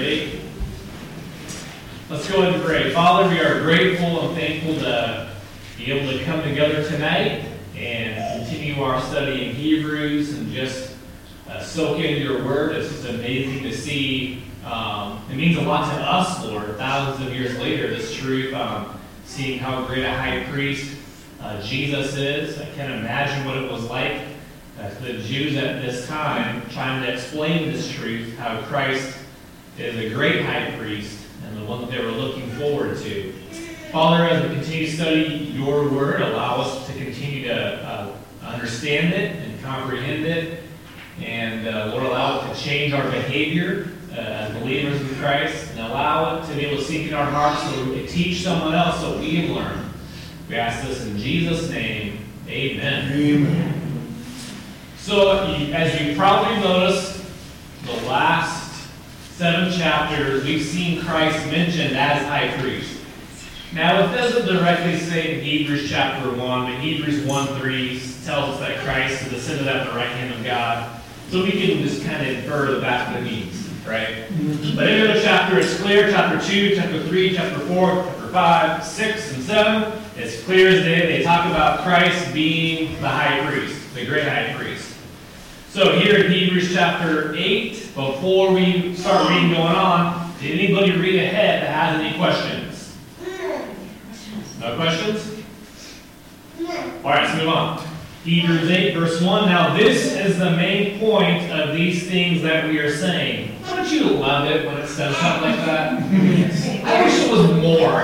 pray. Let's go ahead and pray. Father, we are grateful and thankful to be able to come together tonight and continue our study in Hebrews and just soak in your word. It's just amazing to see. It means a lot to us, Lord, thousands of years later, this truth, seeing how great a high priest Jesus is. I can't imagine what it was like to the Jews at this time trying to explain this truth, how Christ is a great high priest and the one that they were looking forward to. Father, as we continue to study your word, allow us to continue to understand it and comprehend it, and Lord, allow it to change our behavior as believers in Christ, and allow it to be able to sink in our hearts so we can teach someone else what we have learned. We ask this in Jesus' name. Amen. Amen. So, as you probably noticed, the last 7 chapters, we've seen Christ mentioned as high priest. Now, it doesn't directly say in Hebrews chapter 1, but Hebrews 1:3 tells us that Christ is ascended at the right hand of God. So we can just kind of infer that that's what it means, right? But in the chapter, it's clear. Chapter 2, chapter 3, chapter 4, chapter 5, 6, and 7. It's clear as day. They talk about Christ being the high priest, the great high priest. So here in Hebrews chapter 8, before we start reading going on, did anybody read ahead that has any questions? No questions? All right, let's move on. Hebrews 8, verse 1. Now this is the main point of these things that we are saying. Don't you love it when it says something like that? I wish it was more.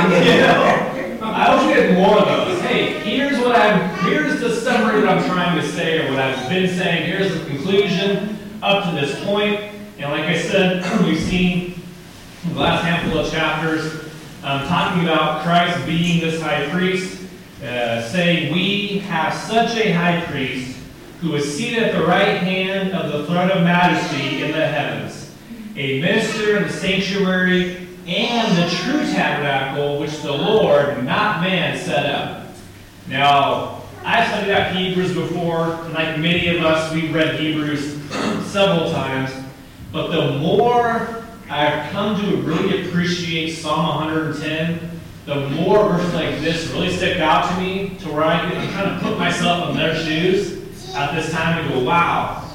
I wish we had more of those. Hey, here's the summary that I'm trying to say, or what I've been saying. Here's the conclusion up to this point. And like I said, we've seen the last handful of chapters talking about Christ being this high priest, saying we have such a high priest who is seated at the right hand of the throne of majesty in the heavens, a minister in the sanctuary and the true tabernacle which the Lord, not man, set up. Now, I've studied out Hebrews before, and like many of us, we've read Hebrews several times, but the more I've come to really appreciate Psalm 110, the more verses like this really stick out to me, to where I can kind of put myself in their shoes at this time and go, wow,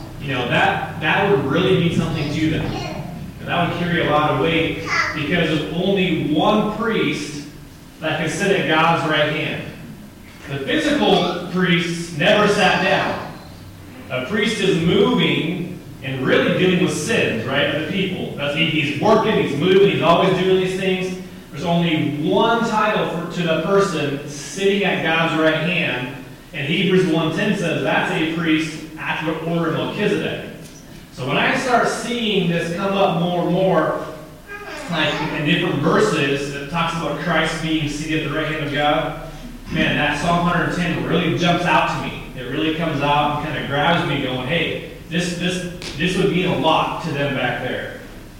that would really mean something to them. And that would carry a lot of weight, because there's only one priest that can sit at God's right hand. The physical priests never sat down. A priest is moving and really dealing with sins, right, of the people. He's working, he's moving, he's always doing these things. There's only one title to the person sitting at God's right hand, and Hebrews 1:10 says that's a priest after the order of Melchizedek. So when I start seeing this come up more and more, like in different verses that talks about Christ being seated at the right hand of God, man, that Psalm 110 really jumps out to me. It really comes out and kind of grabs me, going, "Hey, this would mean a lot to them back there."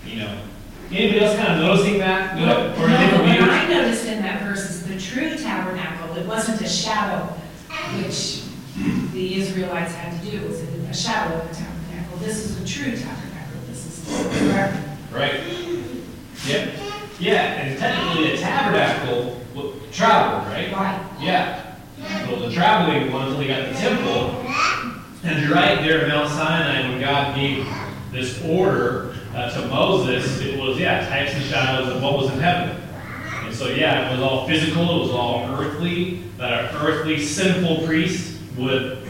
Anybody else kind of noticing that? No, what I noticed in that verse is the true tabernacle. It wasn't a shadow, which the Israelites had to do. It was a shadow of the tabernacle. This is a true tabernacle. This is correct. Right. Yep. Yeah, and technically a tabernacle traveled, right? Right. Yeah. So it was a traveling one until he got the temple. And you're right there at Mount Sinai, when God gave this order to Moses, it was, types and shadows of what was in heaven. And so, it was all physical, it was all earthly, that an earthly sinful priest would,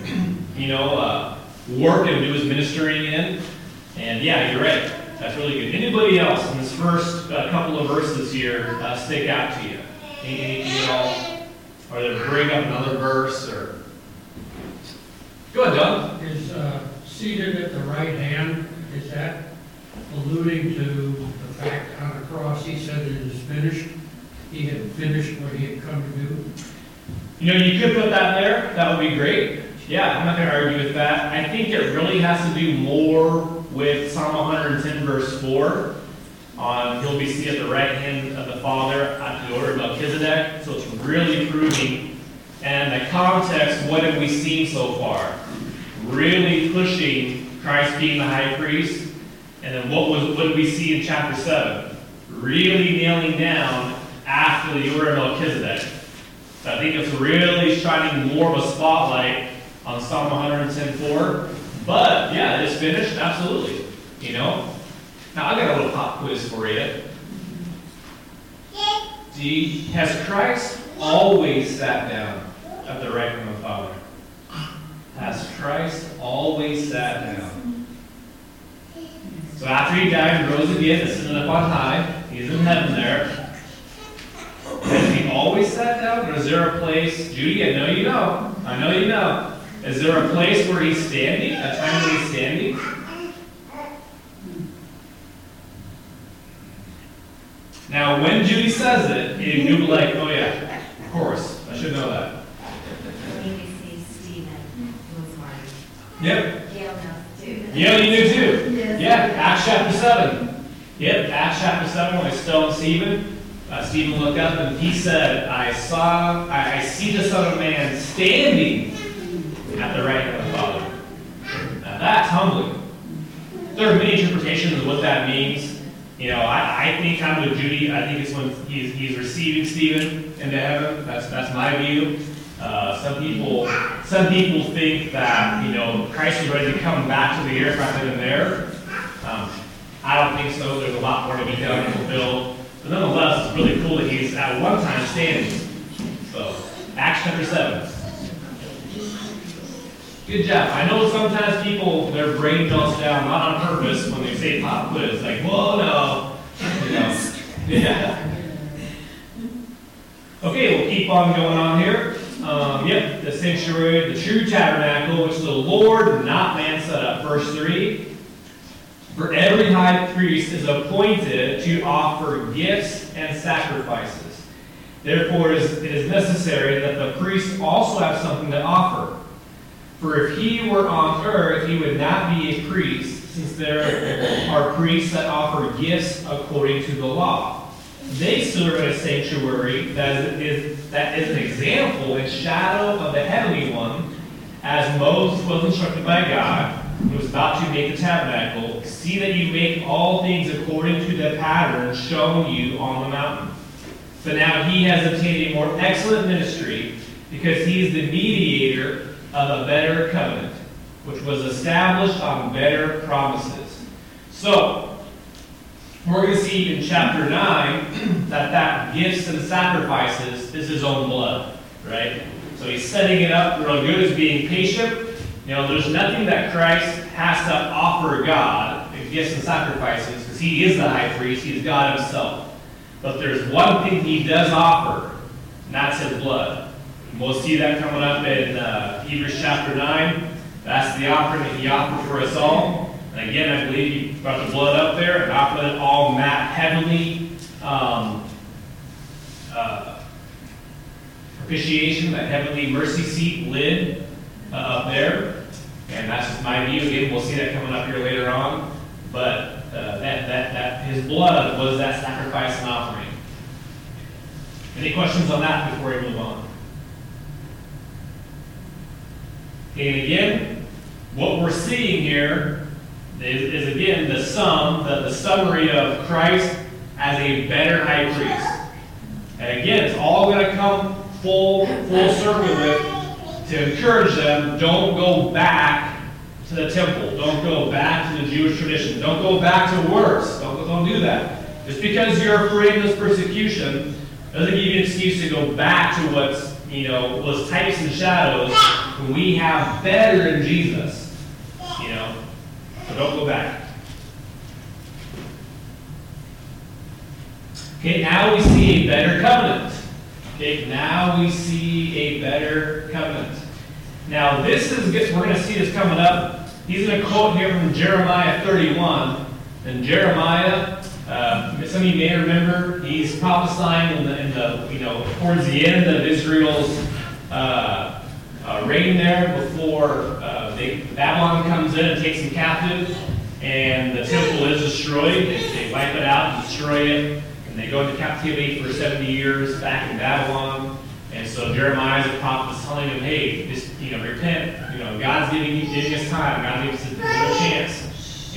work and do his ministering in. And you're right. That's really good. Anybody else in this first couple of verses here stick out to you? Anything at all? Or they bring up another verse? Or go ahead, Doug. Is seated at the right hand, is that alluding to the fact on the cross he said it is finished? He had finished what he had come to do? You could put that there. That would be great. Yeah, I'm not going to argue with that. I think it really has to do more with Psalm 110, verse 4, on he'll be seated at the right hand of the Father at the order of Melchizedek. So it's really proving. And the context, what have we seen so far? Really pushing Christ being the high priest. And And then what did we see in chapter 7? Really nailing down after the order of Melchizedek. So I think it's really shining more of a spotlight on Psalm 110:4. But yeah, it's finished, absolutely. You know? Now I got a little pop quiz for you. Has Christ always sat down at the right hand of the Father? Has Christ always sat down? So after he died and rose again, ascended up on high, he's in heaven there. Has he always sat down? Or is there a place, Judy, I know you know. I know you know. Is there a place where he's standing? A time when he's standing? Now, when Judy says it, you'll be like, oh yeah, of course, I should know that. Maybe see Stephen was one. Yep. Gail knows too. Yeah, you do too. Yes. Yeah, Acts chapter 7. Yep, Acts chapter 7, when I stoned Stephen, Stephen looked up and he said, I see the Son of Man standing at the right hand of the Father. Now that's humbling. There are many interpretations of what that means. You know, I think I'm with Judy. I think it's when he's receiving Stephen into heaven. That's my view. Some people think that, you know, Christ was ready to come back to the earth right then and there. I don't think so. There's a lot more to be done and fulfilled. But nonetheless, it's really cool that he's at one time standing. So, Acts chapter 7. Good job. I know sometimes people, their brain melts down, not on purpose, when they say pop quiz. Like, whoa, no. You know? Yeah. Okay, we'll keep on going on here. Yep, the sanctuary, the true tabernacle, which the Lord, not man, set up. Verse 3. For every high priest is appointed to offer gifts and sacrifices. Therefore, it is necessary that the priest also have something to offer. For if he were on earth, he would not be a priest, since there are priests that offer gifts according to the law. They serve in a sanctuary that is an example and shadow of the heavenly one, as Moses was instructed by God, who was about to make the tabernacle. See that you make all things according to the pattern shown you on the mountain. But now he has obtained a more excellent ministry, because he is the mediator of a better covenant, which was established on better promises. So, we're going to see in chapter 9 that gifts and sacrifices is his own blood, right? So he's setting it up real good as being patient. You know, there's nothing that Christ has to offer God in gifts and sacrifices, because he is the high priest, he is God himself. But there's one thing he does offer, and that's his blood. We'll see that coming up in Hebrews chapter 9. That's the offering that he offered for us all. And again, I believe he brought the blood up there and offered it all in that heavenly propitiation, that heavenly mercy seat lid up there. And that's just my view. Again, we'll see that coming up here later on. But that his blood was that sacrifice and offering. Any questions on that before we move on? And again, what we're seeing here is again the summary of Christ as a better high priest. And again, it's all going to come full circle with to encourage them. Don't go back to the temple. Don't go back to the Jewish tradition. Don't go back to works. Don't do that. Just because you're afraid of this persecution doesn't give you an excuse to go back to what's, was types and shadows when we have better in Jesus. So don't go back. Okay, now we see a better covenant. Okay, now we see a better covenant. Now this is, we're going to see this coming up. He's going to quote here from Jeremiah 31. And Jeremiah, some of you may remember, he's prophesying towards the end of Israel's reign there before Babylon comes in and takes them captive, and the temple is destroyed. They wipe it out and destroy it, and they go into captivity for 70 years back in Babylon. And so Jeremiah, the prophet, is telling them, hey, just repent. God's giving us time. God gives us a chance. And they keep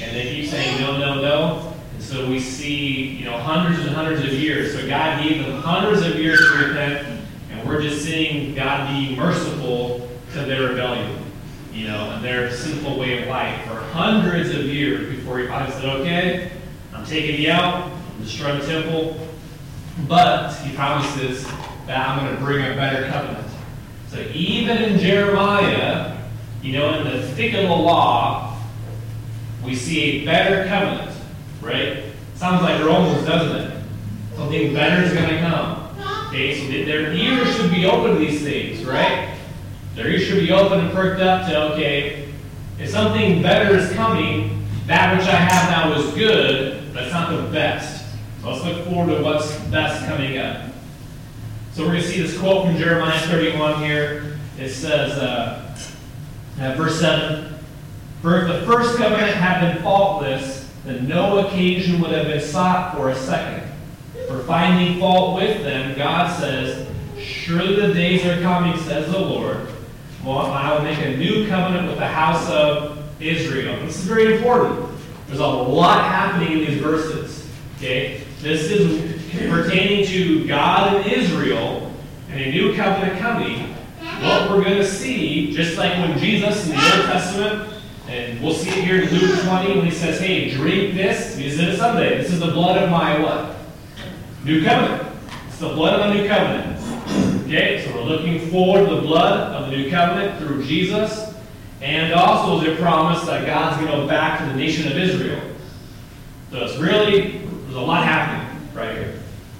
saying no, no, no. And so we see, hundreds and hundreds of years. So God gave them hundreds of years to repent, and we're just seeing God be merciful to their rebellion, and their sinful way of life for hundreds of years before he finally said, okay, I'm taking you out, I'm destroying the temple, but he promises that I'm going to bring a better covenant. So even in Jeremiah, in the thick of the law, we see a better covenant, right? Sounds like Romans, doesn't it? Something better is going to come. Okay, so their ears should be open to these things, right? Their ears should be open and perked up to, okay, if something better is coming, that which I have now is good, but it's not the best. So let's look forward to what's best coming up. So we're going to see this quote from Jeremiah 31 here. It says, verse 7, "For if the first covenant had been faultless, then no occasion would have been sought for a second. For finding fault with them, God says, surely the days are coming, says the Lord, I will make a new covenant with the house of Israel." This is very important. There's a lot happening in these verses. Okay? This is pertaining to God and Israel and a new covenant coming. What we're going to see, just like when Jesus in the Old Testament, and we'll see it here in Luke 20 when he says, hey, drink this. He said it someday. This is the blood of my what? New covenant. It's the blood of the new covenant. Okay, so we're looking forward to the blood of the new covenant through Jesus. And also there's a promise that God's going to go back to the nation of Israel. So it's really, there's a lot happening right here.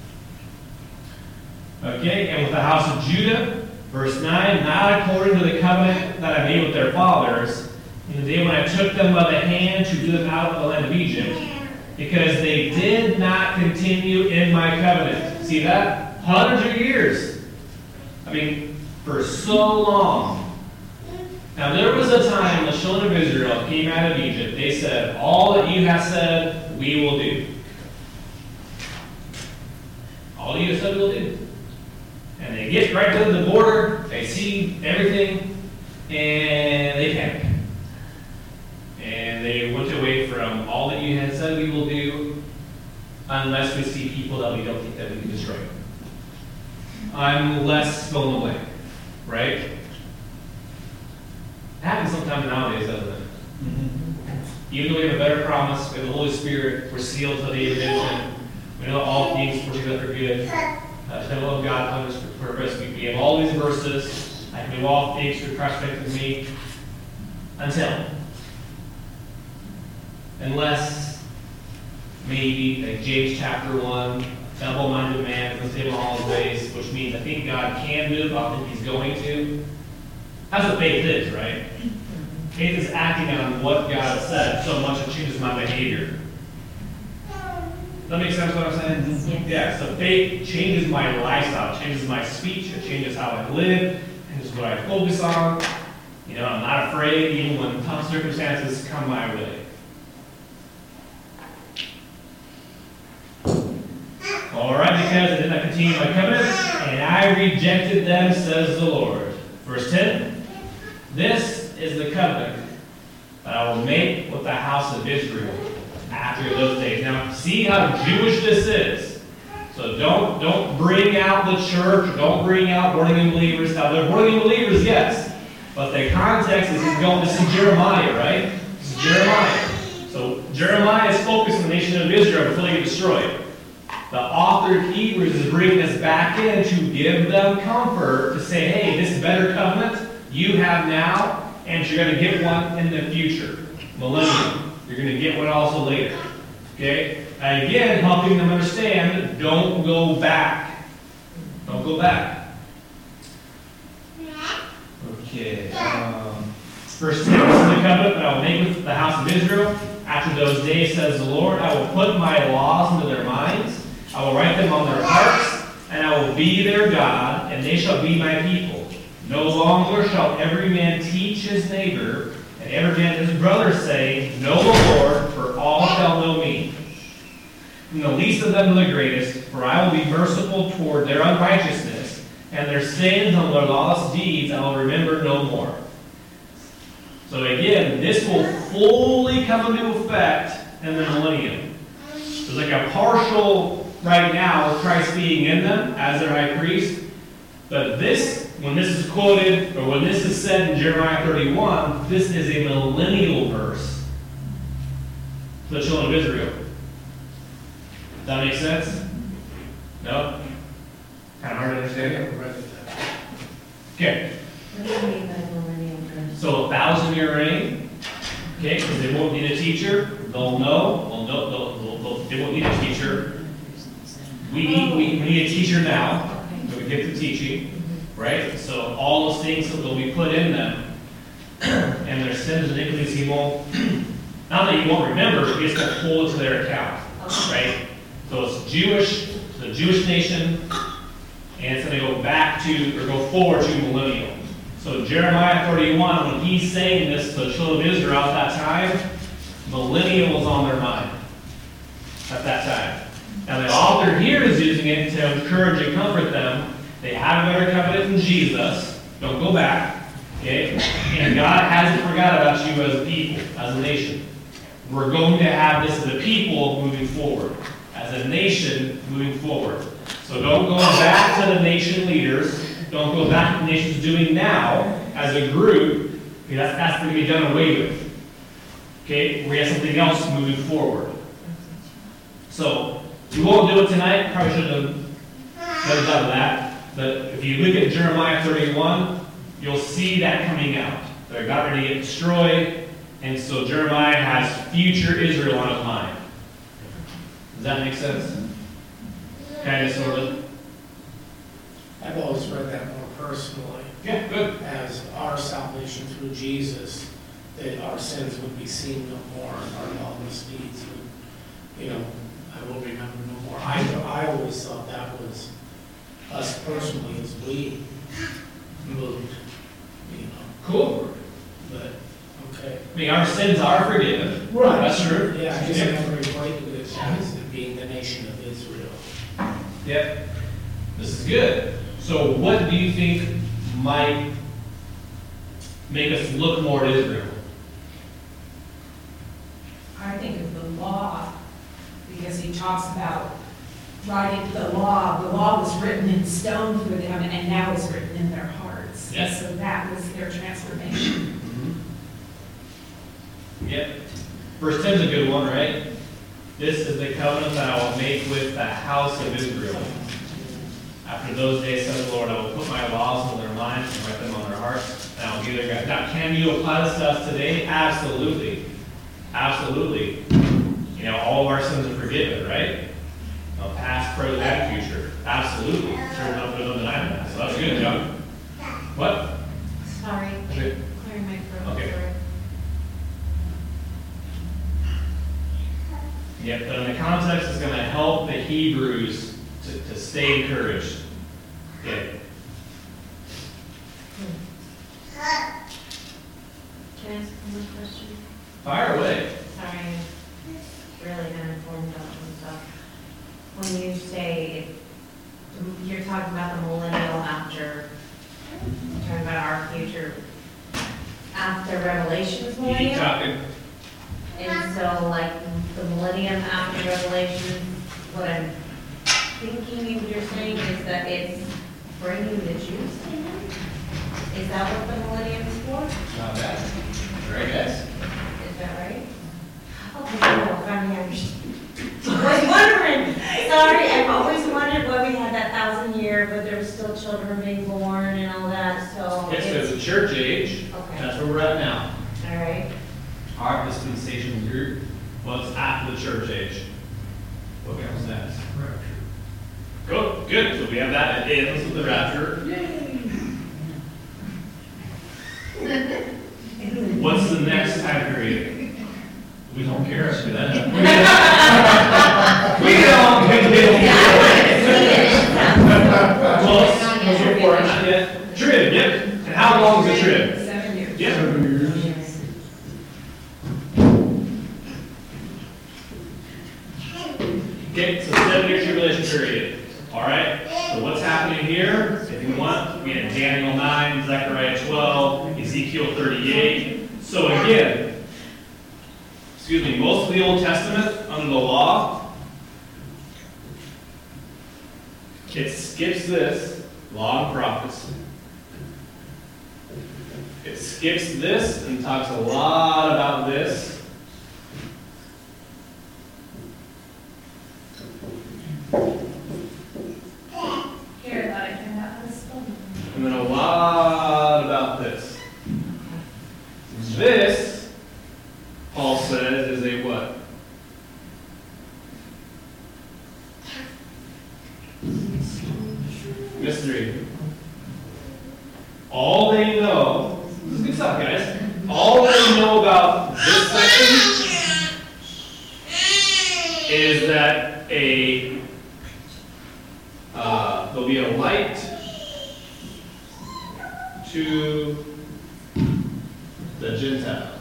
Okay, and with the house of Judah, verse 9, "Not according to the covenant that I made with their fathers, in the day when I took them by the hand to do them out of the land of Egypt, because they did not continue in my covenant." See that? Hundreds of years. For so long. Now there was a time the children of Israel came out of Egypt. They said, all that you have said, we will do. All you have said, we'll do. And they get right to the border, they see everything, and they panic. And they went away from all that you had said we will do, unless we see people that we don't think that we can destroy. Unless fill in the blank. Right? It happens sometimes nowadays, doesn't it? Mm-hmm. Even though we have a better promise, we have the Holy Spirit, we're sealed to the day of redemption, we know all things work together for good. The will of God comes for purpose. We have all these verses. I can do all things through Christ with me. Unless maybe, like James chapter 1, double-minded man is unstable in all his ways, which means I think God can do it, but I think he's going to. That's what faith is, right? Faith is acting on what God said so much it changes my behavior. Does that make sense what I'm saying? Yes. Yeah, so faith changes my lifestyle, changes my speech, it changes how I live, changes what I focus on. I'm not afraid even when tough circumstances come my way. All right, because I did not continue my covenant, and I rejected them, says the Lord. Verse 10, "This is the covenant that I will make with the house of Israel after those days." Now, see how Jewish this is. So don't bring out the church, don't bring out born-again believers. Now, they're born-again believers, yes, but the context is this is Jeremiah, right? This is Jeremiah. So Jeremiah is focused on the nation of Israel before they get destroyed. The author of Hebrews is bringing us back in to give them comfort, to say, hey, this better covenant you have now, and you're going to get one in the future. Millennium. You're going to get one also later. Okay? And again, helping them understand, don't go back. Don't go back. Okay. Verse 2, "This is the covenant that I will make with the house of Israel. After those days, says the Lord, I will put my laws into their minds. I will write them on their hearts, and I will be their God, and they shall be my people. No longer shall every man teach his neighbor, and every man his brother say, know the Lord, for all shall know me. From the least of them to the greatest, for I will be merciful toward their unrighteousness, and their sins and their lawless deeds I will remember no more." So again, this will fully come into effect and the millennium. There's like a partial right now of Christ being in them as their high priest. But this, when this is quoted, or when this is said in Jeremiah 31, this is a millennial verse for the children of Israel. Does that make sense? No? Kind of hard to understand? Okay. What do you mean by millennium verse? So 1,000-year reign, okay, because they won't need a teacher. They'll know. They won't need a teacher. We need a teacher now. So we get the teaching, right? So all those things that will be put in them, and their sins and iniquities he won't, not that he won't remember, but he has to hold it to their account, right? So it's Jewish, the Jewish nation, and it's going to go back to, or go forward to millennial. So Jeremiah 31, when he's saying this to the children of Israel at that time, millennial was on their mind at that time. Now the author here is using it to encourage and comfort them. They have a better covenant in Jesus. Don't go back. Okay? And God hasn't forgot about you as a people, as a nation. We're going to have this as a people moving forward. As a nation moving forward. So don't go back to the nation leaders. Don't go back to the nation's doing now as a group. Okay, that's going to be done away with. Okay? We have something else moving forward. So we won't do it tonight. Probably should have done that. But if you look at Jeremiah 31, you'll see that coming out. They're about ready to get destroyed. And so Jeremiah has future Israel on his mind. Does that make sense? Kind of, sort of? I've always read that more personally, Yeah, good. as our salvation through Jesus, that our sins would be seen no more, and our lawless deeds would, I will remember no more. I always thought that was us personally as we moved, Cool. but, okay. I mean, our sins are forgiven. Right. That's true. Yeah, I just never equated it as it being the nation of Israel. Yep. This is good. So what do you think might make us look more at Israel? I think of the law, because he talks about writing the law. The law was written in stone for them, and now it's written in their hearts. Yes. So that was their transformation. Yep. Verse 10 is a good one, right? This is the covenant that I will make with the house of Israel. After those days, says the Lord, I will put my laws in their minds and write them on their hearts, and I will be their God. Now, can you apply this to us today? Absolutely. Absolutely. All of our sins are forgiven, right? Past, present, and future. Absolutely. There's no denying that. So that's good, John. What? Sorry, Okay. clearing my throat. Okay. Sorry. Yep, but in the context, it's going to help the Hebrews to stay encouraged. Okay. Can I ask one more question? Fire away. Sorry, I'm really uninformed about some stuff. When you say, you're talking about the millennial after, you're talking about our future after Revelation's Keep millennium? talking. And so like the millennium after Revelation, what I'm thinking you're saying is that it's bringing the Jews to him? Is that what the millennium is for? Not bad. Very nice. Is that right? Okay, no, finally I understand. I was wondering, sorry, I've always wondered why we had that 1,000-year, but there were still children being born and all that, so. Yes, so the church age, Okay, that's where we're at now. all right. Our dispensation group was after the church age. What comes next? Good, good. So we have that. It ends with the rapture. What's the next time period? We don't care. Let's do that. We don't Close. Before, not yet. Trib, yep. And how long is the trib? 7 years. Yep. 7 years. Okay, so 7-year tribulation period. All right. So what's happening here? If you want, we have Daniel 9, Zechariah 12, Ezekiel 38. So again, most of the Old Testament under the law, it skips this, law and prophets. It skips this and talks a lot about this. Here, I thought I found out how to spell them. And then a lot about this. This, Paul says, is a what? Mystery. All they know, this is good stuff, guys. All they know about this section is that there'll be a light to the Gentiles.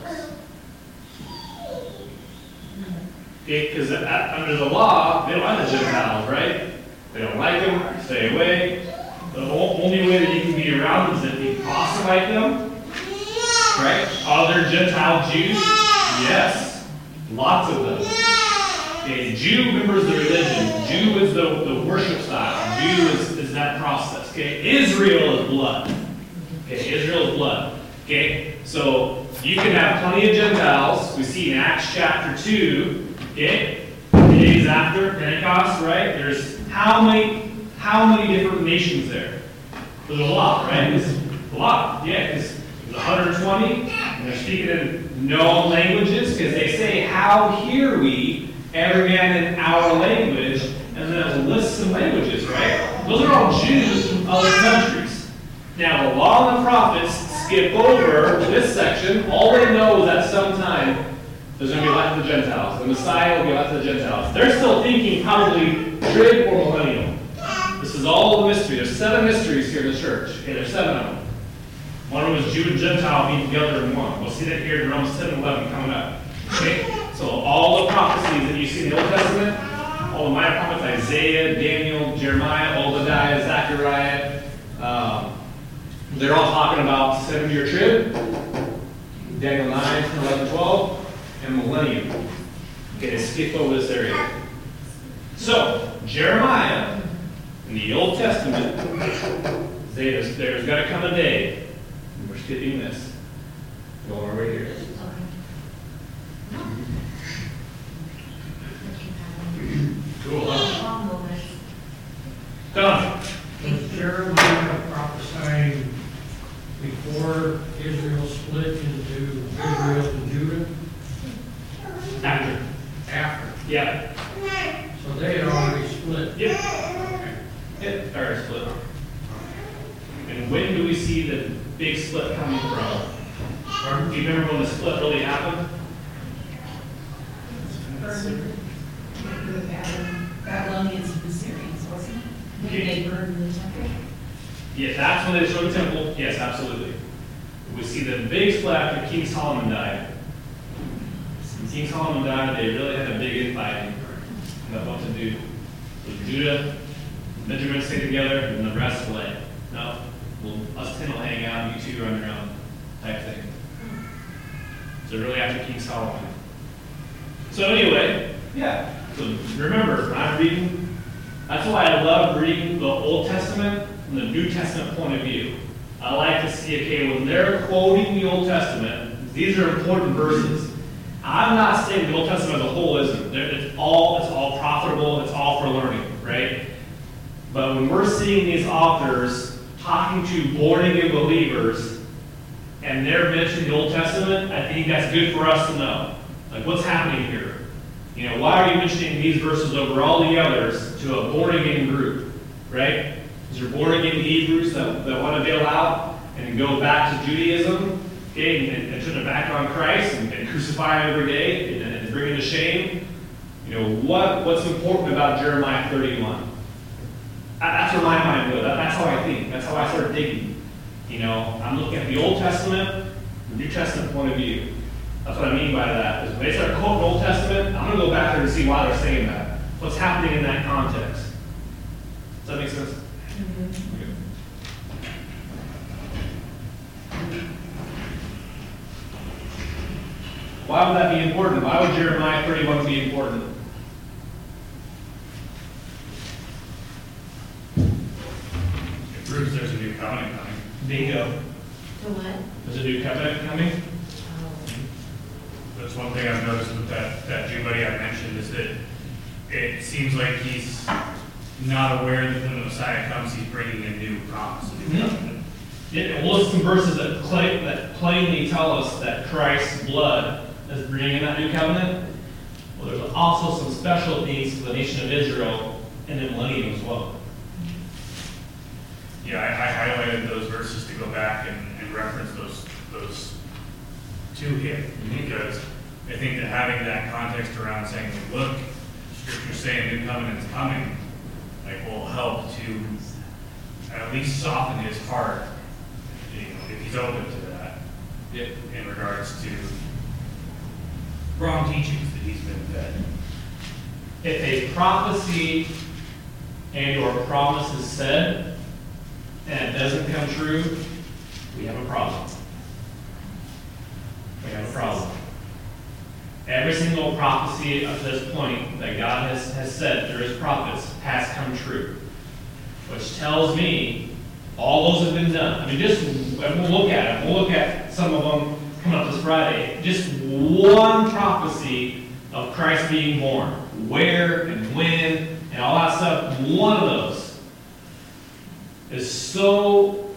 Because under the law, they don't like the Gentiles, right? They don't like them, stay away. The only way that you can be around them is if you proselyte them, right? Other Gentile Jews? Yes, lots of them. Okay, Jew remembers the religion. Jew is the worship style. Jew is that process. Okay, Israel is blood. Okay, Israel is blood. Okay, so you can have plenty of Gentiles. We see in Acts chapter 2, okay, days after Pentecost, right? There's how many different nations there? There's a lot, right? There's a lot, yeah, because there's 120, and they're speaking in known languages, because they say, how hear we every man in our language, and then it lists some languages, right? Those are all Jews from other countries. Now, the law and the prophets skip over this section. All they know is that sometime there's going to be light to the Gentiles. The Messiah will be light to the Gentiles. They're still thinking probably trib or millennial. This is all a mystery. There's 7 mysteries here in the church. Okay, there's 7 of them. One of them is Jew and Gentile being together in one. We'll see that here in Romans 7:11 coming up. Okay? So all the prophecies that you see in the Old Testament, all the minor prophets, Isaiah, Daniel, Jeremiah, Obadiah, Zechariah, they're all talking about 7-year trib, Daniel 9, 10, 11, 12, and millennium. Okay, skip over this area. So, Jeremiah, in the Old Testament, there's going to come a day, and we're skipping this, going over here. Cool, huh? Long moment. Done. Was Jeremiah prophesying before Israel split into Israel and Judah? After. After. Yeah. So they had already split. Yep. Okay. Yep. Alright, split. And when do we see the big split coming from? Or do you remember when the split really happened? The Babylonians and the Syrians, wasn't it? Okay. They burned the temple. Yes, that's when they destroyed the temple. Yes, absolutely. We see the big split after King Solomon died. When King Solomon died, they really had a big infighting about what to do. So Judah, Benjamin stayed together, and the rest fled. No, us 10 will hang out, you 2 are on your own, type thing. So really after King Solomon. So anyway, yeah. So remember, when I'm reading, that's why I love reading the Old Testament from the New Testament point of view. I like to see, okay, when they're quoting the Old Testament, these are important verses. I'm not saying the Old Testament as a whole isn't. It's all profitable, it's all for learning, right? But when we're seeing these authors talking to born-again believers, and they're mentioning the Old Testament, I think that's good for us to know. Like, what's happening here? You know, why are you mentioning these verses over all the others to a born-again group, right? These are born-again Hebrews that want to bail out and go back to Judaism, okay, and turn their back on Christ and crucify him every day and bring him to shame. You know, what's important about Jeremiah 31? That's where my mind goes. That's how I think. That's how I start digging. You know, I'm looking at the Old Testament, the New Testament point of view. That's what I mean by that. Is when they start quoting Old Testament, I'm going to go back there and see why they're saying that. What's happening in that context? Does that make sense? Okay. Why would that be important? Why would Jeremiah 31 be important? It proves there's a new covenant coming. Bingo. To what? There's a new covenant coming? Oh. That's one thing I've noticed with that Jew buddy I mentioned is that it seems like he's not aware that when the Messiah comes, he's bringing a new promise, a new covenant. Yeah, we'll list some verses that plainly tell us that Christ's blood is bringing that new covenant. Well, there's also some special things to the nation of Israel in the millennium as well. Yeah, I highlighted those verses to go back and reference those to him, because I think that having that context around saying, look, Scripture's saying new covenant's coming, like, will help to at least soften his heart, you know, if he's open to that, in regards to wrong teachings that he's been fed. If a prophecy and or promise is said and it doesn't come true, we have a problem. We have a problem. Every single prophecy up to this point that God has said through his prophets has come true, which tells me all those have been done. I mean, and we'll look at it. We'll look at some of them coming up this Friday. Just one prophecy of Christ being born, where and when and all that stuff, one of those is so,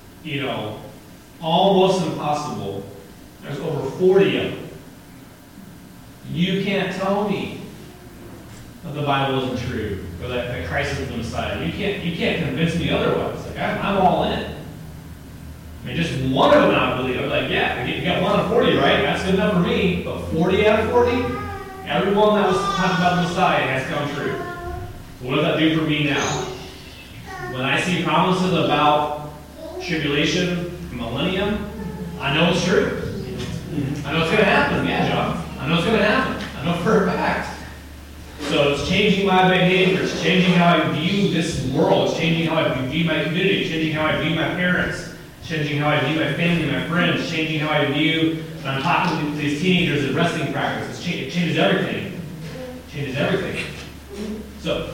almost impossible. There's over 40 of them. You can't tell me that the Bible isn't true, or that Christ is the Messiah. You can't convince me otherwise. Like, I'm all in. I mean, just one of them I believe. I'm like, yeah, you got 1 out of 40, right? That's good enough for me. But 40 out of 40? Everyone that was talking about the Messiah has come true. So what does that do for me now? When I see promises about tribulation, millennium, I know it's true. I know it's going to happen. Yeah, John. I know it's going to happen. I know for a fact. So it's changing my behavior. It's changing how I view this world. It's changing how I view my community. It's changing how I view my parents. It's changing how I view my family, my friends. It's changing how I view when I'm talking to these teenagers at wrestling practice. It changes everything. It changes everything. So,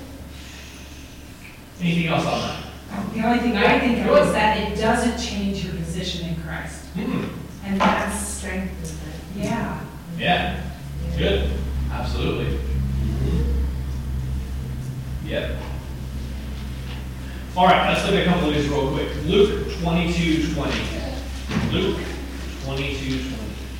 anything else on that? The only thing I think of is that it doesn't change your position in Christ. And that's, Strengthens it. yeah. Yeah. Good. Absolutely. Yep. All right, let's look at a couple of these real quick. Luke 22:20. Luke 22:20.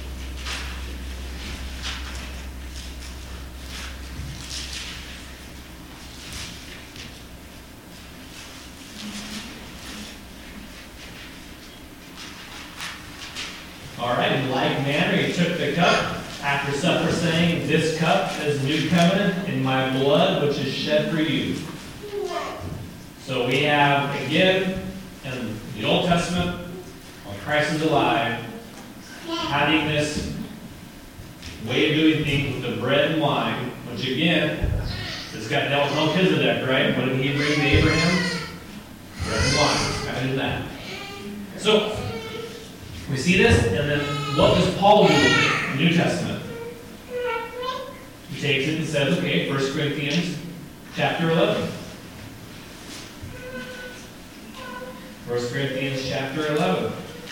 All right, in like manner, he took the cup after supper, saying, "This cup is the new covenant in my blood, which is shed for you." So we have, again, in the Old Testament, when Christ is alive, having this way of doing things with the bread and wine, which again, it's got dealt with Melchizedek, right? What did he bring to Abraham? Bread and wine. It's got to do that. So, we see this, and then what does Paul do with it in the New Testament? He takes it and says, okay, 1 Corinthians chapter 11. 1 Corinthians chapter 11.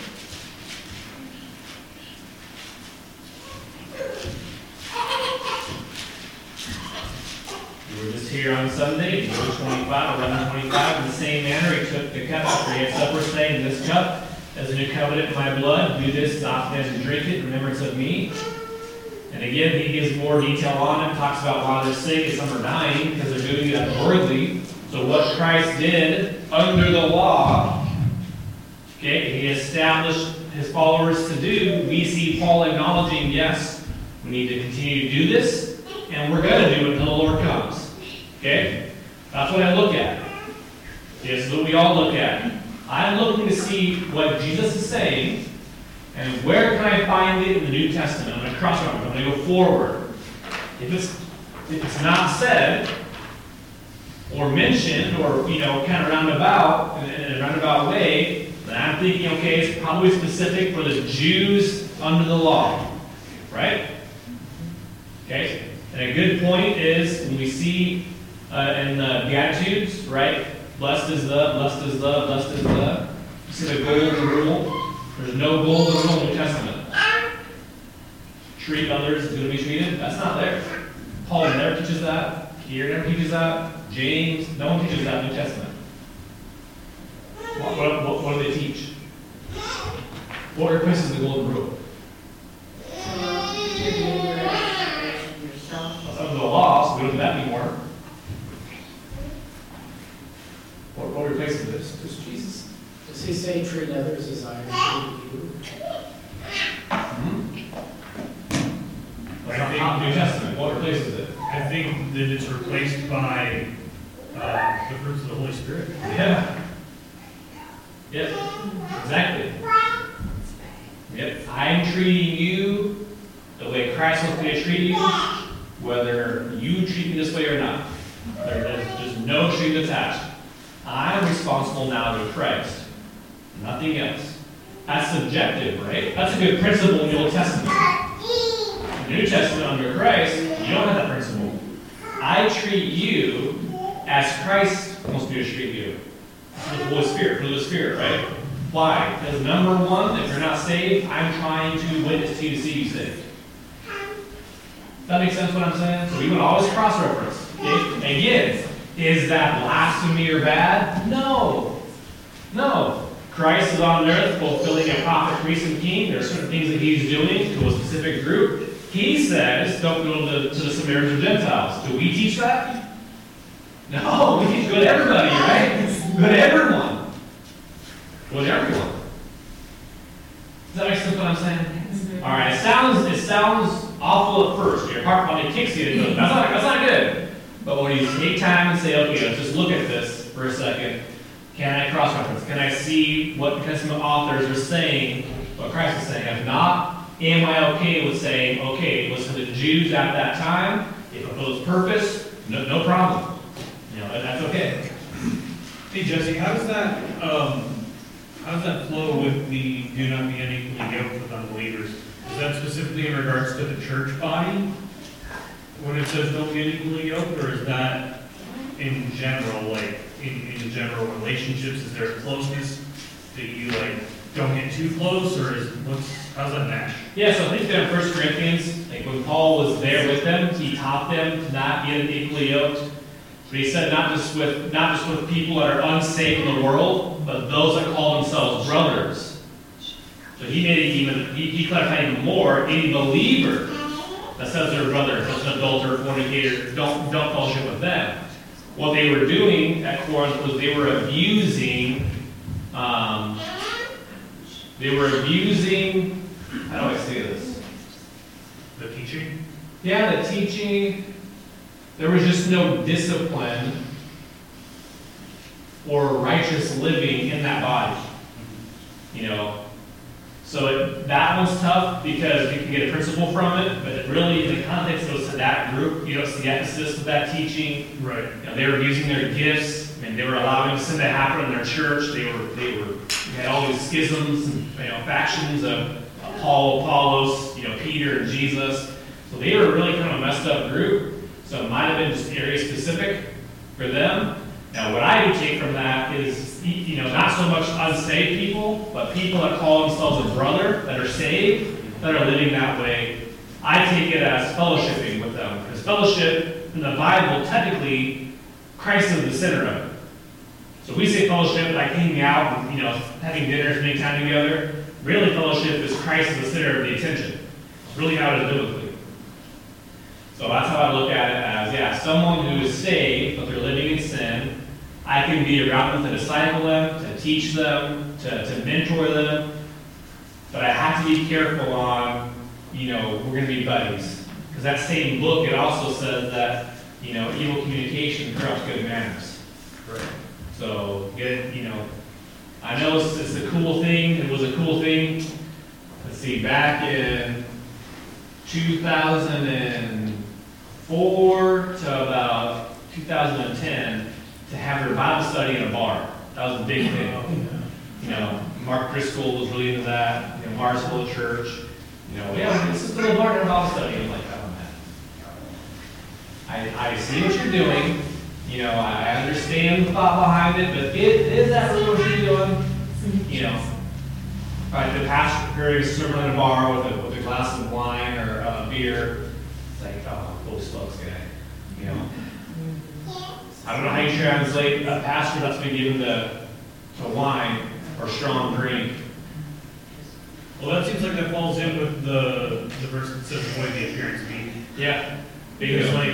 We were just here on Sunday, verse 25, 11:25. In the same manner, he took the cup after he had supper, saying, "This cup as a new covenant in my blood, do this as often as you drink it in remembrance of me." And again, he gives more detail on it, talks about why they're sick and some are dying because they're doing it unworthily. So what Christ did under the law, okay, he established his followers to do. We see Paul acknowledging, yes, we need to continue to do this, and we're going to do it until the Lord comes. Okay? That's what I look at. This is what we all look at. I'm looking to see what Jesus is saying, and where can I find it in the New Testament? I'm going to cross reference. I'm going to go forward. If it's not said, or mentioned, or kind of roundabout, in a roundabout way, then I'm thinking, okay, it's probably specific for the Jews under the law. right? Okay, and a good point is when we see in the Beatitudes, right? Blessed is the, blessed is the, blessed is the. You see the golden rule? There's no golden rule in the New Testament. Treat others as going to be treated. That's not there. Paul never teaches that. Peter never teaches that. James, no one teaches that in the New Testament. What do they teach? What replaces the golden rule? Yourself. That's under the law, so we don't do that anymore. What replaces this? Just Jesus. Does he say treat others as I have treated you? Like in the New Testament, what replaces it? I think that it's replaced by the fruits of the Holy Spirit. Yeah. Yep. Exactly. Yep. I'm treating you the way Christ wants me to treat you, whether you treat me this way or not. There's no string attached. I'm responsible now to Christ, nothing else. That's subjective, right? That's a good principle in the Old Testament. In the New Testament, under Christ, you don't have that principle. I treat you as Christ wants me to treat you. With the Holy Spirit, through the Spirit, right? Why? Because number one, if you're not saved, I'm trying to witness to you to see you saved. Does that make sense what I'm saying? So we would always cross-reference. Okay? Again, is that blasphemy or bad? No. No. Christ is on earth fulfilling a prophet, priest, and king. There are certain things that he's doing to a specific group. He says, don't go to the Samaritans or Gentiles. Do we teach that? No, we teach go to everybody, right? Go to everyone. Go to everyone. Does that make sense what I'm saying? All right, it sounds awful at first. Your heart probably kicks you and goes, that's not good. But when you take time and say, okay, let's just look at this for a second. Can I cross-reference? Can I see what the Testament authors are saying, what Christ is saying? If not, am I okay with saying, okay, it was for the Jews at that time, it fulfills purpose, no problem. You know, that's okay. Hey Jesse, how does that flow with the do not be unequally yoked with unbelievers? Is that specifically in regards to the church body? When it says don't be unequally yoked, or is that in general, like in general relationships, is there a closeness that you like don't get too close, or how's that match? Yeah, so I think that in 1 Corinthians, like when Paul was there with them, he taught them to not be unequally yoked. But he said not just with people that are unsaved in the world, but those that call themselves brothers. So he made it even, he clarified even more, any believer that says they're a brother, such an adulterer, fornicator, don't fellowship with them. What they were doing at Corinth was they were abusing, how do I say this? The teaching? Yeah, the teaching. There was just no discipline or righteous living in that body. You know, so that one's tough because you can get a principle from it, but it really, in the context of that group, you don't see the emphasis of that teaching. Right. You know, they were using their gifts, and they were allowing sin to happen in their church. They had all these schisms and factions of Paul, Apollos, Peter, and Jesus. So they were really kind of a messed up group. So it might have been just area specific for them. Now, what I would take from that is, not so much unsaved people, but people that call themselves a brother, that are saved, that are living that way. I take it as fellowshipping with them. Because fellowship in the Bible, technically, Christ is the center of it. So we say fellowship like hanging out and, having dinner, spending time together. Really, fellowship is Christ is the center of the attention. It's really how it is biblically. So that's how I look at it as, someone who is saved, but they're living in sin. I can be around them to disciple them, to teach them, to mentor them. But I have to be careful on, we're going to be buddies. Because that same book, it also says that, evil communication corrupts good manners. Right. So, I know it's a cool thing. It was a cool thing. Let's see, back in 2004 to about 2010, to have their Bible study in a bar. That was a big thing. Mark Driscoll was really into that. Mars Hill Church. You know, yeah, this is the Lord and Bible study. I'm like, oh man. I see what you're doing. You know, I understand the thought behind it, but is that really what you're doing? You know, the pastor preparing a sermon at a bar with a glass of wine or beer. It's like, oh, those folks, guy. You know, I don't know how you translate a pastor that's been given to wine or strong drink. Well, that seems like that falls in with the verse that says avoid the appearance of evil. Yeah, Because like,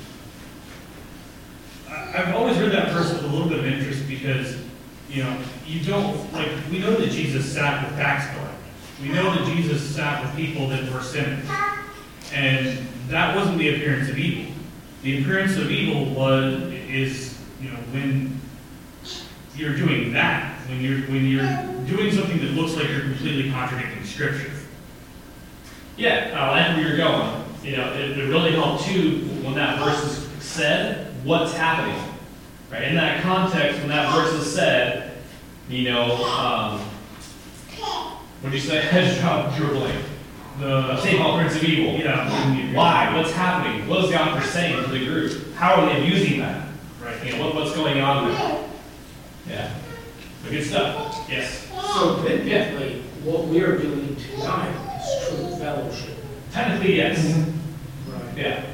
I've always heard that verse with a little bit of interest because, you know, you don't, like, we know that Jesus sat with tax collectors. We know that Jesus sat with people that were sinners. And that wasn't the appearance of evil. The appearance of evil is, you know, when you're doing that, when you're doing something that looks like you're completely contradicting Scripture. yeah, I like where you're going. You know, it really helped too when that verse is said, what's happening, right? In that context, when that verse is said, you know, what do you say? Dribbling. The same appearance of evil. Yeah. Why? What's happening? What is the author saying to the group? How are they using that? Right. You know, what's going on there? Yeah. But good stuff. Yes. So biblically, what we're doing tonight is true fellowship. Technically, yes. Right. Yeah.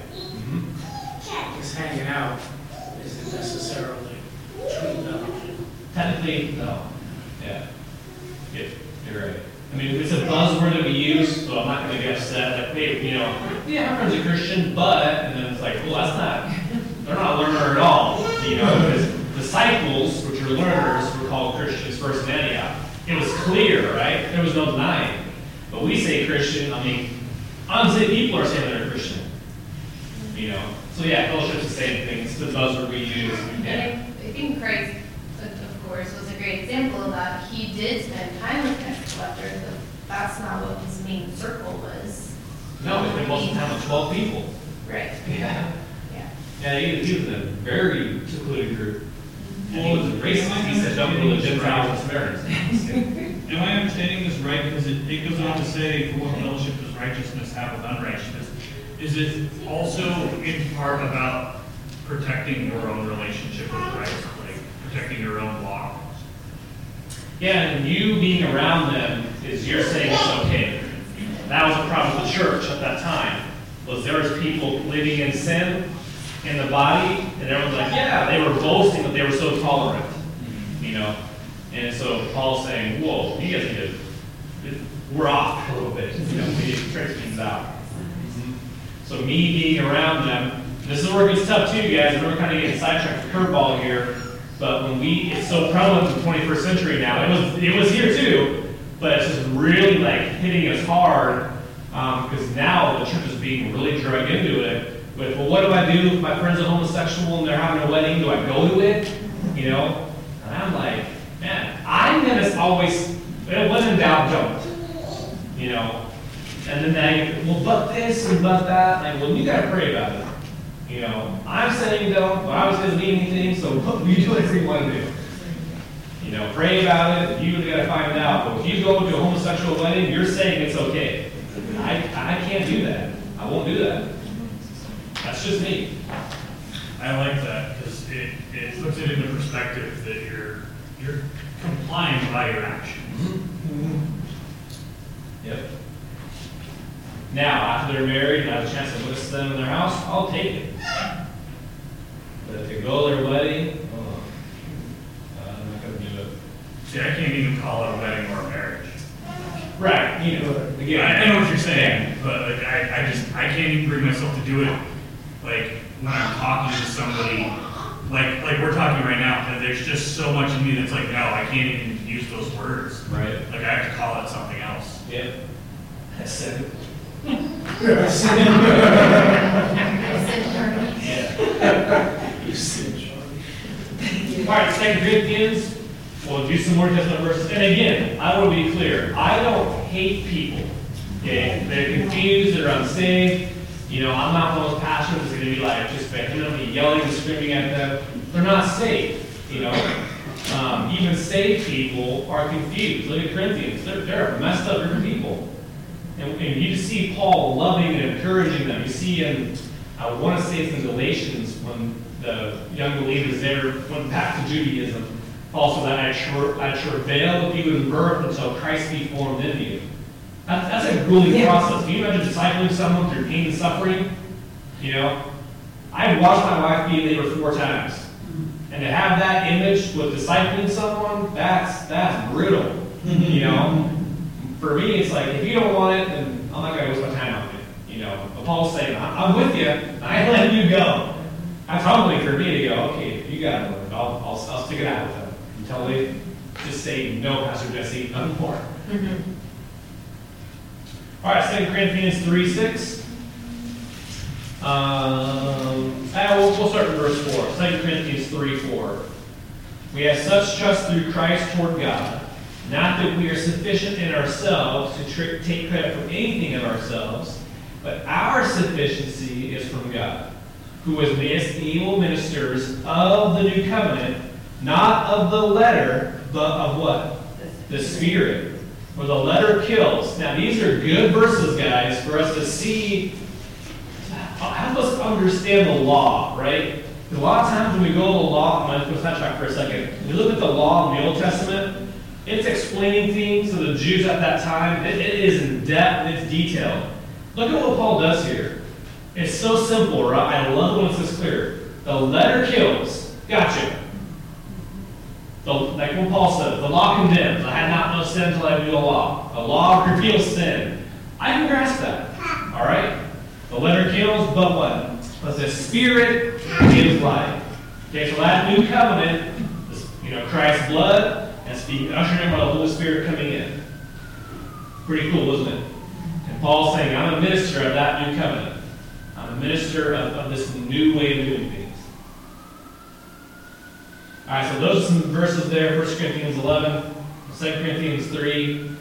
Just hanging out isn't necessarily true fellowship. Technically, no. Yeah. You're right. I mean, it's a buzzword that we use, so I'm not going to get upset. Like, hey, you know, yeah, my friend's a Christian, but, and then it's like, well, that's not, they're not a learner at all. You know, because disciples, which are learners, were called Christians first in Antioch. It was clear, right? There was no denying. But we say Christian, I mean, unsaved people are saying they're Christian. You know? So yeah, fellowship's the same thing. It's the buzzword we use. Yeah. And I think Christ, of course, was a great example of that. He did spend time with tax collectors, but that's not what his main circle was. No, it wasn't time with 12 people. Right. Yeah. Yeah. Yeah, he was in a very secluded group. And he was a racist. He said, don't go to Gentiles and Samaritans. Am I understanding this right? Because it goes on to say, for what fellowship does righteousness have with unrighteousness? Is it also in part about protecting your own relationship with Christ, like protecting your own walk? Yeah, and you being around them is you're saying it's okay. That was a problem with the church at that time, was there was people living in sin in the body, and everyone's like, yeah, they were boasting that they were so tolerant, you know? And so Paul's saying, whoa, you guys need to, we're off a little bit, you know, we need to trace things out. So me being around them, this is where it gets tough too, guys, and we're kind of getting sidetracked with curveball here, but when it's so prevalent in the 21st century now, it was here too, but it's just really like hitting us hard, because now the church is being really dragged into it with, well, what do I do if my friend's a homosexual and they're having a wedding? Do I go to it? You know? And I'm like, man, I'm going to always, when in doubt, don't. You know? And then they, well, but this and but that. Like, well, you got to pray about it. You know? I'm saying don't, but I was going to leave anything, so you do whatever you want to do. You know, pray about it, you really got to find out. But if you go to a homosexual wedding, you're saying it's okay. I can't do that. I won't do that. That's just me. I like that because it puts it into perspective that you're complying by your actions. Yep. Now, after they're married and I have a chance to witness them in their house, I'll take it. But if they go to their wedding, I'm not going to do it. See, I can't even call it a wedding or a marriage. Right, you know, again. I know what you're saying, but like I can't even bring myself to do it. Like when I'm talking to somebody, like we're talking right now, and there's just so much in me that's like, no, I can't even use those words. Right. Like I have to call it something else. Yep. I said it. I said, Yeah. You said, John. All right, 2 Corinthians. We'll do some more Testament verses. And again, I want to be clear. I don't hate people. Okay? They're confused, they're unsaved. You know, I'm not one of those pastors that's going to be like just vehemently yelling and screaming at them. They're not saved. You know, even saved people are confused. Look at Corinthians. They're a messed up group of people. And you see Paul loving and encouraging them. You see in, I want to say it's in Galatians, when the young believers there went back to Judaism. Also, that I travail with you in birth until Christ be formed in you. That's a grueling process. Can you imagine discipling someone through pain and suffering? You know, I watched my wife be in labor 4 times. And to have that image with discipling someone, that's brutal. You know? For me, it's like, if you don't want it, then I'm not going to waste my time on it. You know? But Paul's saying, I'm with you. I ain't letting you go. That's humbling for me to go, okay, you got it. I'll stick it out with them until they just say, no, Pastor Jesse, nothing more. All right, 2 Corinthians 3:6. We'll start in verse 4. 2 Corinthians 3:4. We have such trust through Christ toward God, not that we are sufficient in ourselves to take credit for anything of ourselves, but our sufficiency is from God, who has made us able ministers of the new covenant, not of the letter, but of what? The Spirit. For the letter kills. Now these are good verses, guys, for us to see, help us understand the law, right? A lot of times when we go to the law, I'm going to sidetrack for a second. When you look at the law in the Old Testament, it's explaining things to the Jews at that time. It is in depth, it's detailed. Look at what Paul does here. It's so simple, right? I love when it's this clear. The letter kills. Gotcha. Like when Paul said, the law condemns. I had not no sin until I knew the law. The law reveals sin. I can grasp that. All right? The letter kills, but what? But the Spirit gives life. Okay, so that new covenant, Christ's blood, and speaking, ushering in by the Holy Spirit coming in. Pretty cool, isn't it? And Paul's saying, I'm a minister of that new covenant. I'm a minister of this new way of doing things. All right, so those are some verses there. 1 Corinthians 11, 2 Corinthians 3.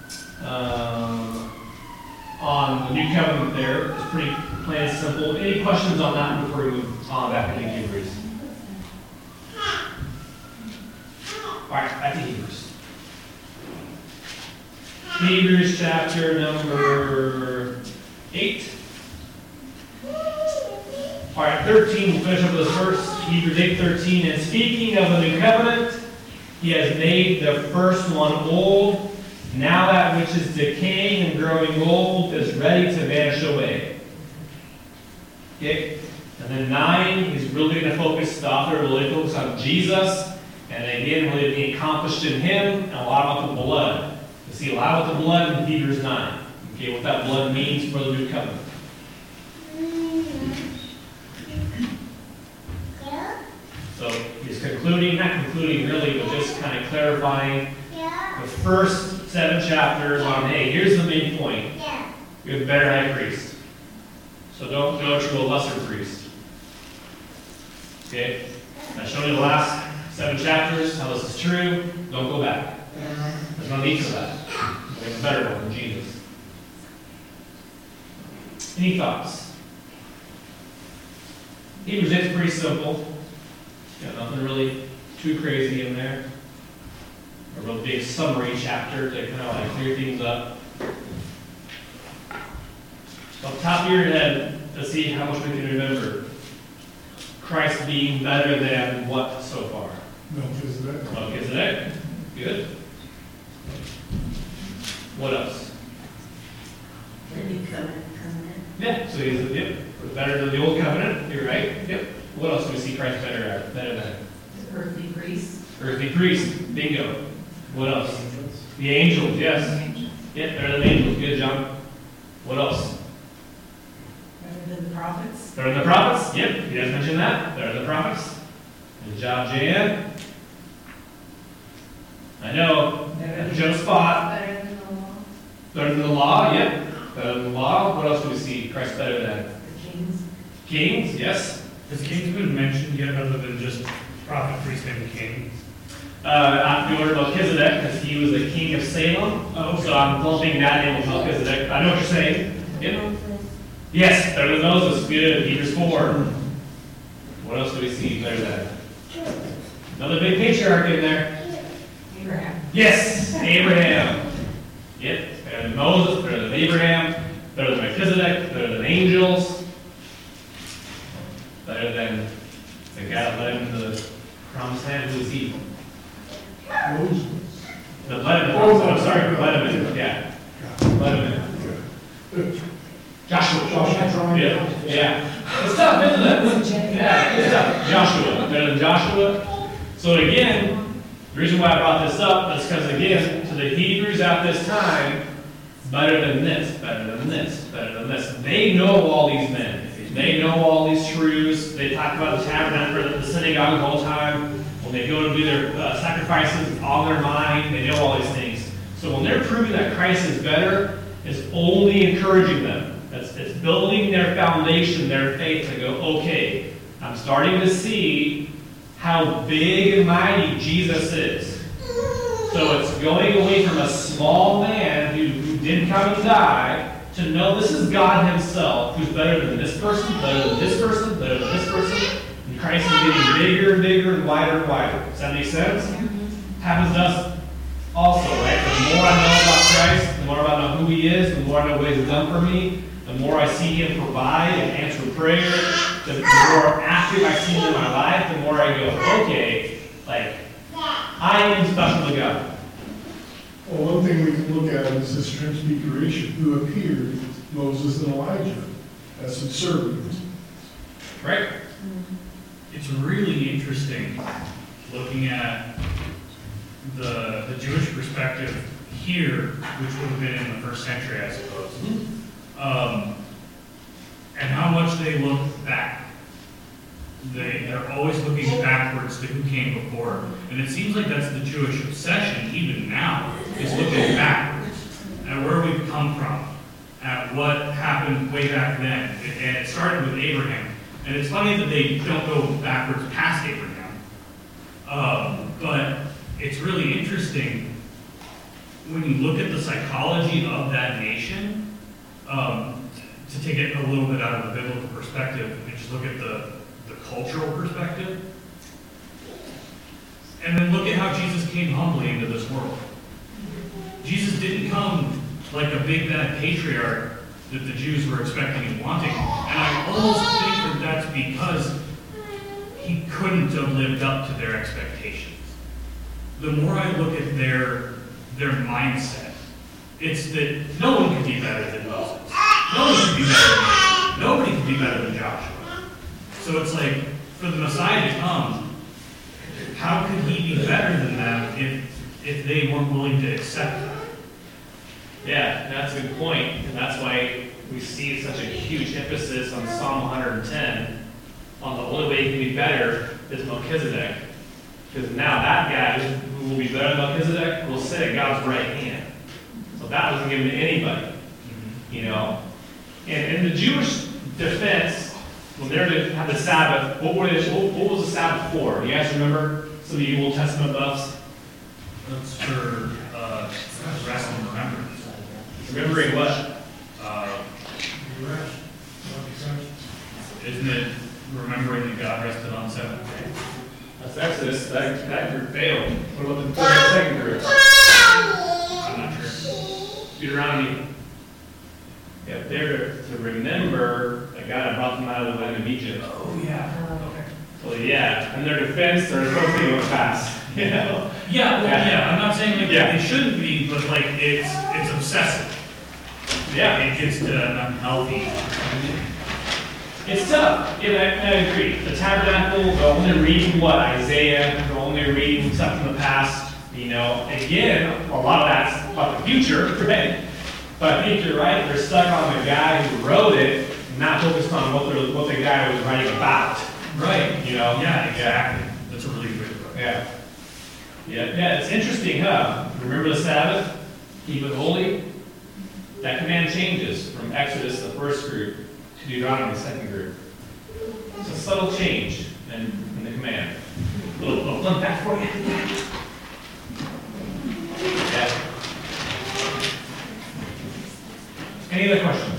On the new covenant there. It's pretty plain and simple. Any questions on that before we move on back into Hebrews? All right, back to Hebrews. Hebrews chapter number 8. All right, 13, we'll finish up with this verse. Hebrews 8:13. And speaking of the new covenant, he has made the first one old. Now that which is decaying and growing old is ready to vanish away. Okay? And then 9, he's really going to focus, the author will really focus on Jesus. And again, really being accomplished in him, and a lot about the blood. You see a lot about the blood in Hebrews 9. Okay, what that blood means for the new covenant. So he's concluding, not concluding really, but just kind of clarifying the first 7 chapters on, hey, here's the main point. You have a better high priest. So don't go to a lesser priest. Okay? I showed you the last 7 chapters, how this is true. Don't go back. There's no need for that. We have a better one than Jesus. Any thoughts? Hebrews 8 is pretty simple. Got nothing really too crazy in there. A real big summary chapter to kind of like clear things up. So off the top of your head, let's see how much we can remember. Christ being better than what so far? Melchizedek. Melchizedek. Good. What else? The new covenant. Yeah, so he's better than the old covenant. You're right. Yep. What else do we see Christ better at? Better than? The earthly priest. Earthly priest. Bingo. What else? The angels. Yes. Yep, better than the angels. Good, John. What else? Better than the prophets. Better than the prophets? Yep, you guys mentioned that. Better than the prophets. Good job, Jan. I know. Joe Spot. Better than the law. Better than the law? Yep. Better than the law. What else do we see Christ better than? The kings. Kings? Yes. Has kings been mentioned yet other than just prophet, priest, and king? The order of Melchizedek, because he was the king of Salem. Oh, So I'm lumping that in with Melchizedek. I know what you're saying. Yep. Yes, better than Moses. Good. Hebrews 4. What else do we see better than? Another big patriarch in there. Abraham. Yes, Abraham. Yep, better than Moses, better than Abraham, better than Melchizedek, better than angels, better than the guy that led him to the promised land. Who was he? The led him, I'm sorry, led him in, yeah. Led him in. Joshua. Yeah. It's tough, isn't it? Yeah, it's tough. Joshua, better than Joshua. So again, the reason why I brought this up is because again, to the Hebrews at this time, better than this, better than this, better than this. They know all these men. They know all these truths. They talk about the tabernacle, the synagogue the whole time. When they go to do their sacrifices, it's on their mind. They know all these things. So when they're proving that Christ is better, it's only encouraging them. It's building their foundation, their faith, to go, okay, I'm starting to see how big and mighty Jesus is. So it's going away from a small man who didn't come and die to know this is God himself, who's better than this person, better than this person, better than this person. And Christ is getting bigger and bigger and wider and wider. Does that make sense? Happens to us also, right? The more I know about Christ, the more I know who he is, the more I know what he's done for me, the more I see him provide and answer prayer, the more active I see him in my life, the more I go, okay, like, I am special to God. Well, one thing we can look at is this transfiguration, who appeared, Moses and Elijah, as servants. Right? It's really interesting looking at the Jewish perspective here, which would have been in the first century, I suppose, and how much they look back. They are always looking backwards to who came before. And it seems like that's the Jewish obsession, even now, is looking backwards at where we've come from, at what happened way back then. And it started with Abraham. And it's funny that they don't go backwards past Abraham. But it's really interesting when you look at the psychology of that nation, to take it a little bit out of the biblical perspective and just look at the cultural perspective. And then look at how Jesus came humbly into this world. Jesus didn't come like a big bad patriarch that the Jews were expecting and wanting. And I almost think that that's because he couldn't have lived up to their expectations. The more I look at their mindset, it's that no one can be better than Moses. No one can be better than me. Nobody can be better than Joshua. So it's like, for the Messiah to come, how could he be better than them if they weren't willing to accept that? Yeah, that's a good point, and that's why we see such a huge emphasis on Psalm 110, on the only way he can be better is Melchizedek. Because now that guy who will be better than Melchizedek will sit at God's right hand. So that wasn't given to anybody, you know. And in the Jewish defense, when they're to have the Sabbath, what was the Sabbath for? Do you guys remember? Some of you Old Testament buffs? That's for rest and remembrance. Remembering what? Isn't it remembering that God rested on the seventh day? That's Exodus. That group failed. What about the second group? I'm not sure. Deuteronomy. Yeah, they're to remember that God had brought them out of the land of Egypt. Oh, yeah. Okay. So yeah, in their defense, they're supposed to go fast. You know? Yeah, well, yeah. I'm not saying like Yeah. they shouldn't be, but like it's obsessive. Yeah. It gets to an unhealthy. It's tough. Yeah, I agree. The tabernacle, they're only reading what? Isaiah, they're only reading stuff from the past. You know, again, a lot of that's about the future, right? But I think you're right. They're stuck on the guy who wrote it, not focused on what the guy was writing about. Right. You know? Yeah, exactly. That's a really good book. Yeah. Yeah, it's interesting, huh? Remember the Sabbath? Keep it holy? That command changes from Exodus, the first group, to Deuteronomy, the second group. It's a subtle change in the command. A little fun fact for you. Yeah. Any other questions?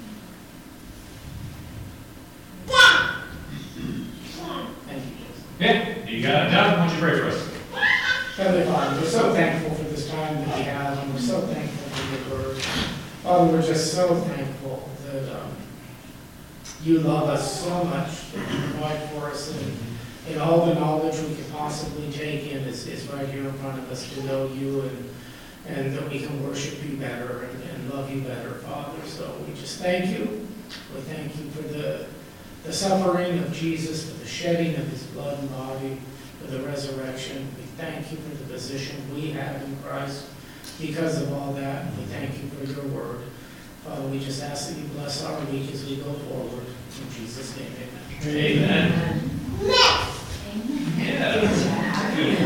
Thank you, Joseph. Yeah, you got it. John, why don't you pray for us? Heavenly Father, we're so thankful for this time that we have, and we're so thankful for in your word. Father, we're just so thankful that you love us so much, that you provide for us, and all the knowledge we could possibly take in is right here in front of us to know you and that we can worship you better and love you better, Father. So we just thank you. We thank you for the suffering of Jesus, for the shedding of his blood and body, for the resurrection. We thank you for the position we have in Christ. Because of all that, we thank you for your word. Father, we just ask that you bless our week as we go forward. In Jesus' name, amen. Amen. Yeah.